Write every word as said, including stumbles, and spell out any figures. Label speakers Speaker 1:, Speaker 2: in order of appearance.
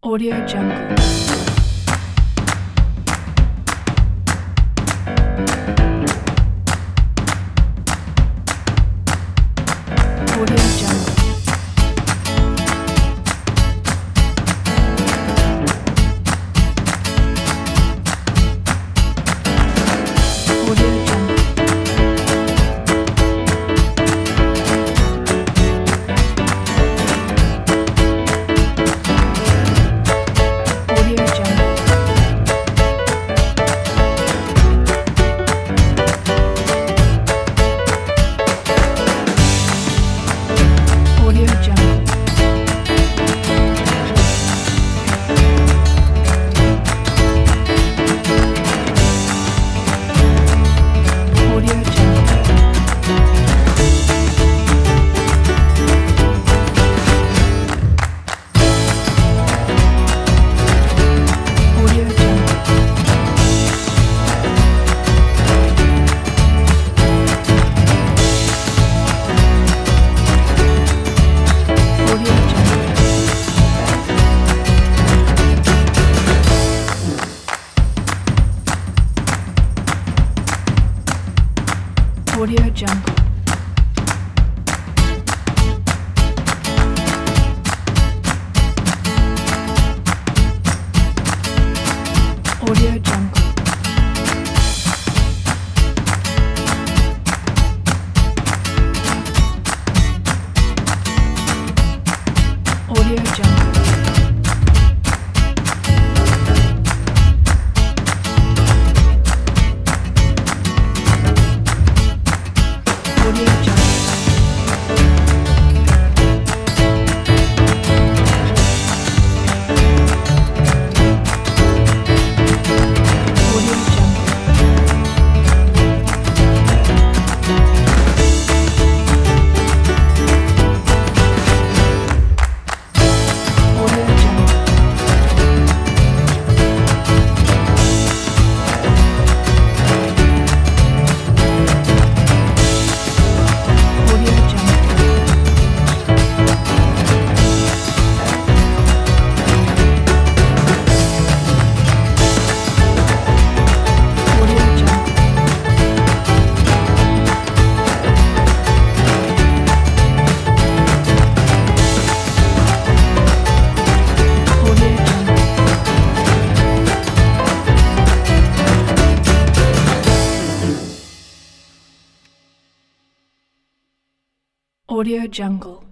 Speaker 1: Audio Jungle. Audio Jungle. Audio Jungle. Audio Jungle. Audio Jungle. Audio Jungle. Audio Jungle. Audio Jungle. Audio Jungle. Audio Jungle. Audio Jungle. Audio Jungle. Audio Jungle. Audio Jungle. Audio Jungle. Audio Jungle. Audio Jungle. Audio Jungle.